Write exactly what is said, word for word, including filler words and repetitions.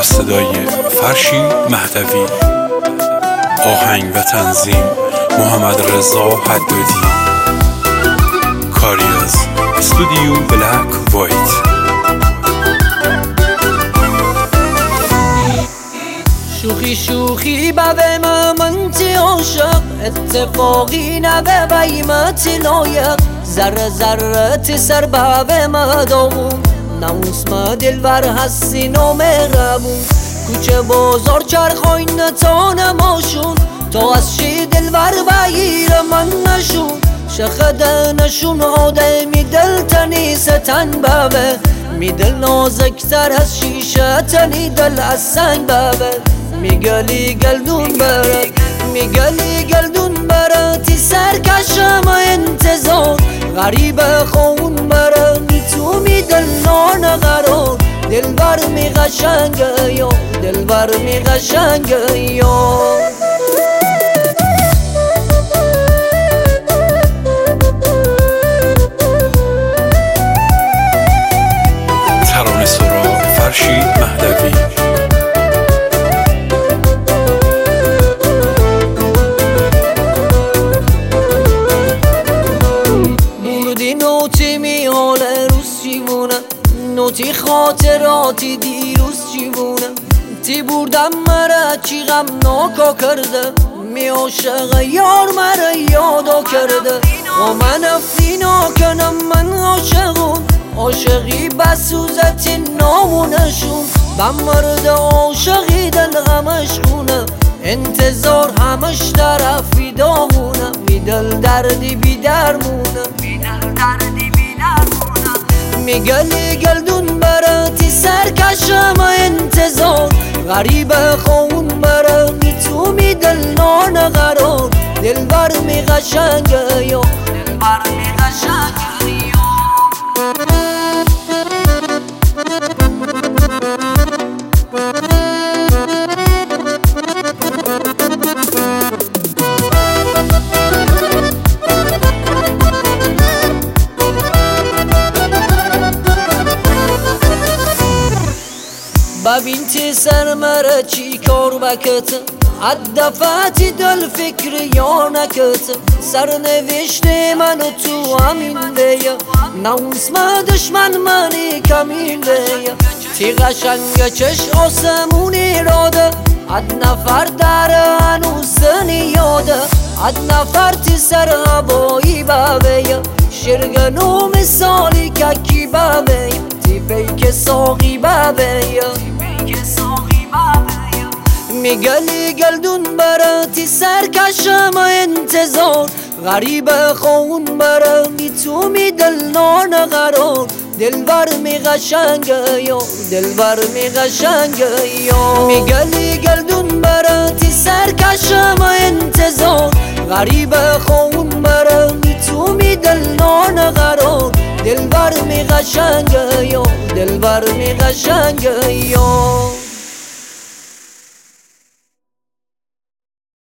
صدای فرشید مهدوی، آهنگ و تنظیم محمد رضا حدادی، کاری از استودیو بلک وایت. شوخی شوخی به من تی عاشق، اتفاقی نبه بیمت لایق، ذره ذره تی سر به ما داغون، ناموس ما دلبر هستی نامهربون، کوچه بازار چرخای نتانه ماشون، تا از چی دلبر بگیر من نشون، شخده نشون آدمی دل تنی ستن ببه، می دل نازکتر از شیشه تنی دل از سنگ ببه، میگلی گلدون بره میگلی گلدون بره تی سرکشم انتظار، غریب خون بره می تو می دل نان قرار، دلبر می قشنگه یا دلبر می قشنگه یا ترانه سرا فرشید مهدوی. نوتی میاله روز جیوونه، نوتی خاطراتی دیروز جیوونه، تی بردم مره چی غم ناکا کرده، می عاشق یار مره یادا کرده، و من افینا کنم من عاشقون، عاشقی بسوزتی نامونشون، بم مرد عاشقی دل غمش خونه، انتظار همش طرفی داغونه، می دل دردی بی درمونه، میگلی گلدون بره تی سرکشم انتظار، غریب خون بره می تو می دل نان قرار، دلبر می قشنگه یا دلبر می قشنگه یا ببین تی سر مره چی کار بکت، عدفتی دل فکر یا نکت، سر نوشته منو تو همین بیا، ناموس ما دشمن منی کمین بیا، تی قشنگ چش آسمونی راده، اد نفر در هنوزنی یاده، اد نفر تی سر هوایی ببیا، شرگنو مثالی ککی ببیا، تی پیک ساقی ببیا، میگلی گلدون بره تی سرکشم انتظار، غریب خون بره می تو می دل نان قرار، دلبر می قشنگه یا دلبر می قشنگه یا میگلی گلدون بره تی سرکشم انتظار، غریب خون بره می تو می دل نان قرار، دلبر می قشنگه یا دلبر می قشنگه یا